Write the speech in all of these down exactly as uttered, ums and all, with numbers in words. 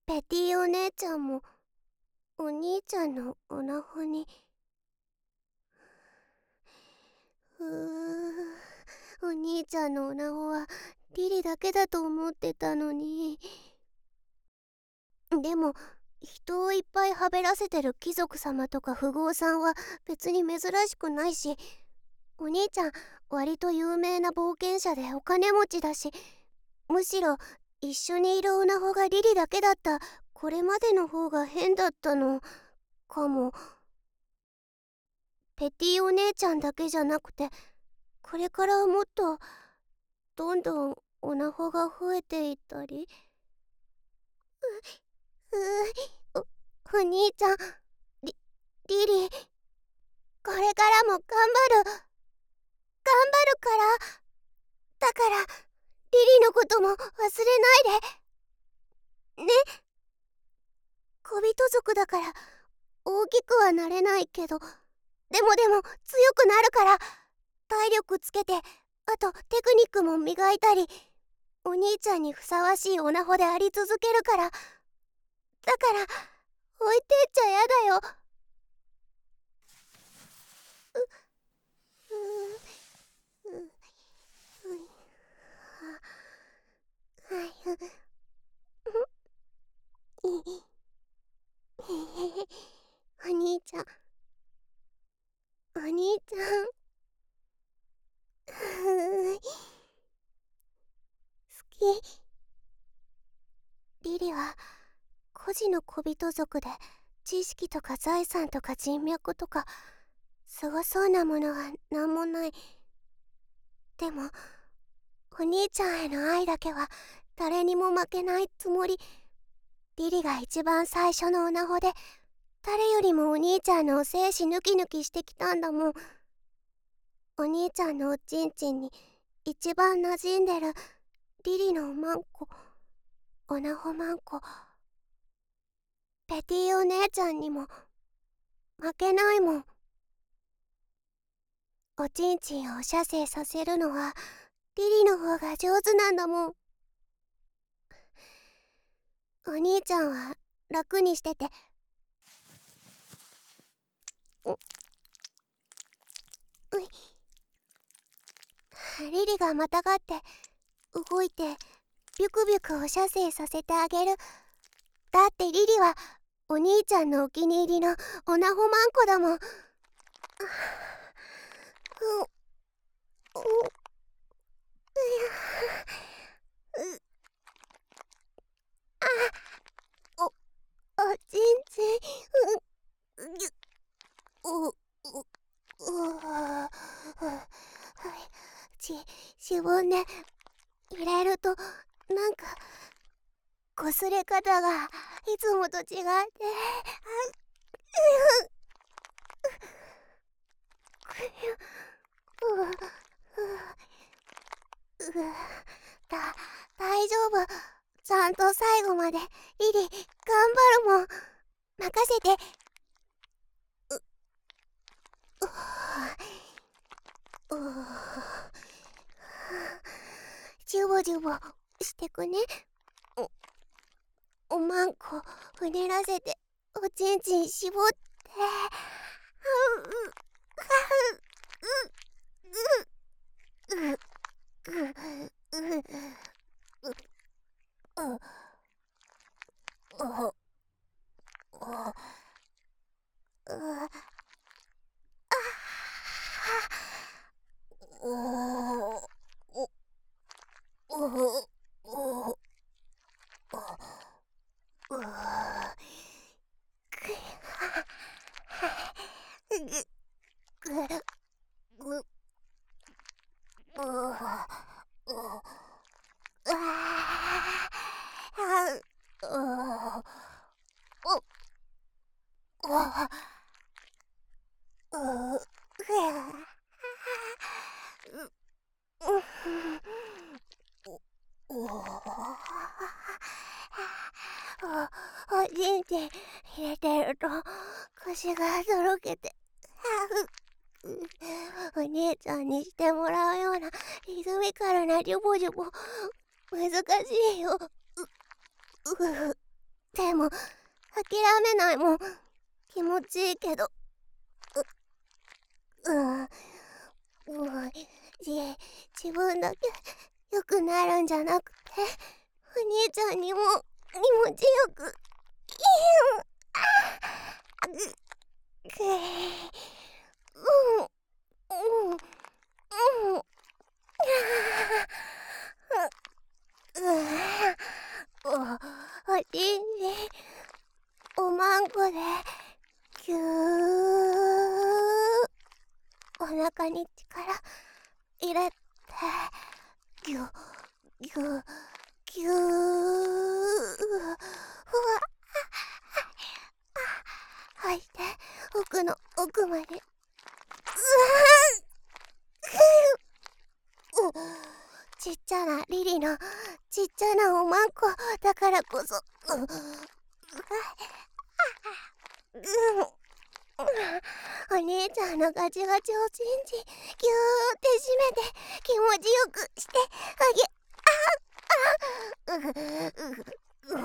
ペティお姉ちゃんもお兄ちゃんのおなほに。うー、お兄ちゃんのおなほはリリだけだと思ってたのに。でも人をいっぱいはべらせてる貴族様とか富豪さんは別に珍しくないし、お兄ちゃん割と有名な冒険者でお金持ちだし、むしろ一緒にいるおなほがリリだけだったこれまでの方が変だったのかも。ペティお姉ちゃんだけじゃなくて、これからもっとどんどんおなほが増えていったり。ううお、お兄ちゃん、リリリこれからも頑張る頑張るからだからリリのことも忘れないでね。小人族だから大きくはなれないけど、でもでも強くなるから、体力つけて、あとテクニックも磨いたり、お兄ちゃんにふさわしいおなほであり続けるから。だから置いてっちゃやだよ。ううううはい、お兄ちゃんお兄ちゃん好き。リリは孤児の小人族で、知識とか財産とか人脈とかすごそうなものはなんもない。でもお兄ちゃんへの愛だけは誰にも負けないつもり。リリが一番最初のおなほで、誰よりもお兄ちゃんのお精子抜き抜きしてきたんだもん。お兄ちゃんのおちんちんに一番馴染んでるリリのマンコ、おなほマンコ、ペティお姉ちゃんにも負けないもん。おちんちんを射精させるのはリリの方が上手なんだもん。お兄ちゃんは楽にしてて。うういリリがまたがって動いてビュクビュクを射精させてあげる。だってリリはお兄ちゃんのお気に入りのおなほマンコだもん。ううううあおおちんちんうぎゅうううちしぼんで入れるとなんかこすれ方がいつもと違ってだ大丈夫。ちゃんと最後までリリ頑張るもん。任せて。うううジュボジュボしてくね。おおまんこうねらせておちんちんしぼって。おちんちん入れてると腰がとろけて、お姉ちゃんにしてもらうようなリズミカルなジュボジュボ難しいよ。ううでも諦めないもん。気持ちいいけど、ううんうんじ自分だけ良くなるんじゃなくて、お兄ちゃんにも気持ちよくくうんうんうんおおじいおまんこでぎゅーお腹に力入れてぎゅぎゅぎゅーふわ吐いて奥の奥までうわちっちゃなリリのちっちゃなおまんこだからこそ、ううお姉ちゃんのガチガチを信じぎゅーって締めて気持ちよくしてあげあ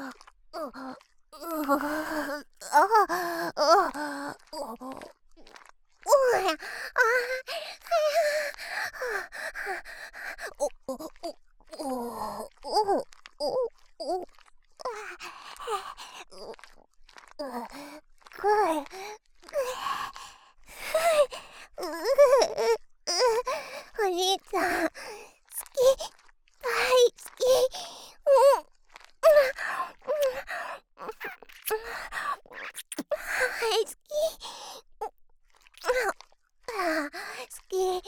お兄ちゃん好き大好きうん大好き好き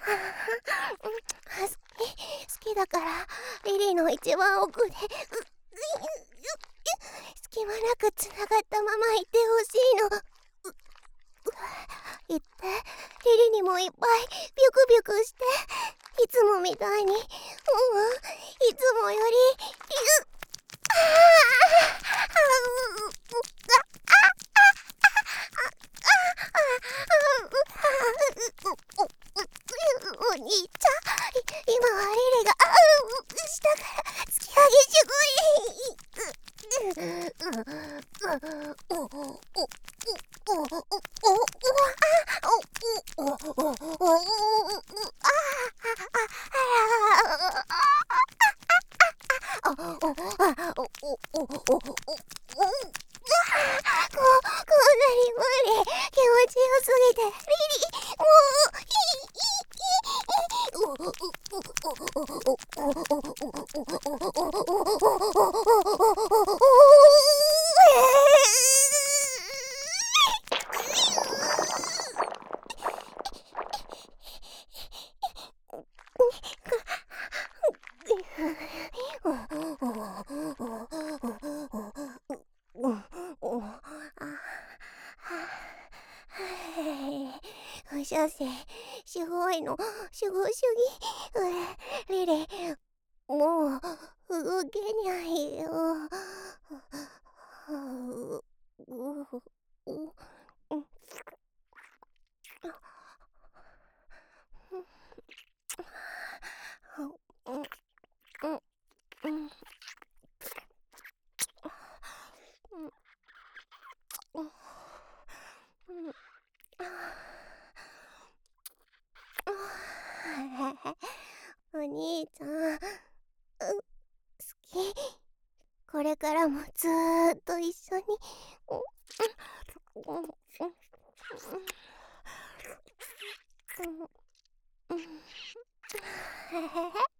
好き好きだからリリーの一番奥で隙間なくつながったままいてほしいの。言ってリリにもいっぱいビュクビュクしていつもみたいにうんいつもよりビュお兄ちゃん今はリリが下から突き上げしこんなに無理気持ちよすぎてリリもうしゃせすごいのすごすぎリリもう動けないよお兄ちゃん好きこれからもずーっと一緒にへへへ